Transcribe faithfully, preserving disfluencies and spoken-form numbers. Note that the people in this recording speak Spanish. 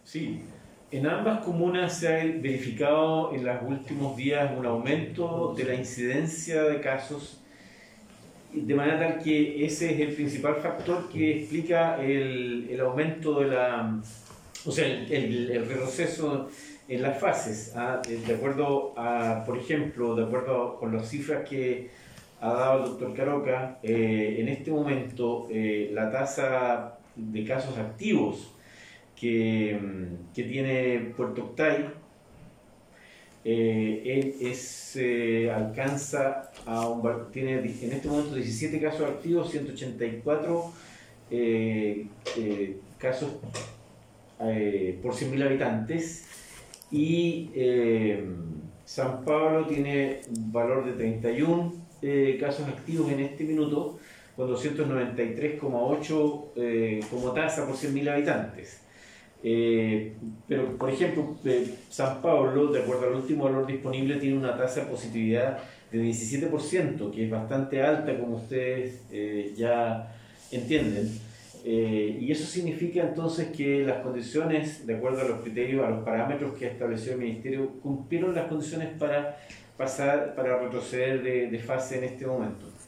Sí, en ambas comunas se ha verificado en los últimos días un aumento de la incidencia de casos, de manera tal que ese es el principal factor que explica el, el aumento de la, o sea, el, el, el retroceso en las fases. ¿Ah? De acuerdo a, por ejemplo, de acuerdo con las cifras que ha dado el doctor Caroca, eh, en este momento eh, la tasa de casos activos que, que tiene Puerto Octay eh, es, eh, alcanza a un, tiene en este momento diecisiete casos activos, ciento ochenta y cuatro eh, eh, casos eh, por cien mil habitantes, y eh, San Pablo tiene un valor de treinta y uno eh, casos activos en este minuto, con doscientos noventa y tres coma ocho eh, como tasa por cien mil habitantes. Eh, pero, por ejemplo, eh, San Pablo, de acuerdo al último valor disponible, tiene una tasa de positividad de diecisiete por ciento, que es bastante alta, como ustedes eh, ya entienden. Eh, y eso significa entonces que las condiciones, de acuerdo a los criterios, a los parámetros que ha establecido el Ministerio, cumplieron las condiciones para pasar, para retroceder de, de fase en este momento.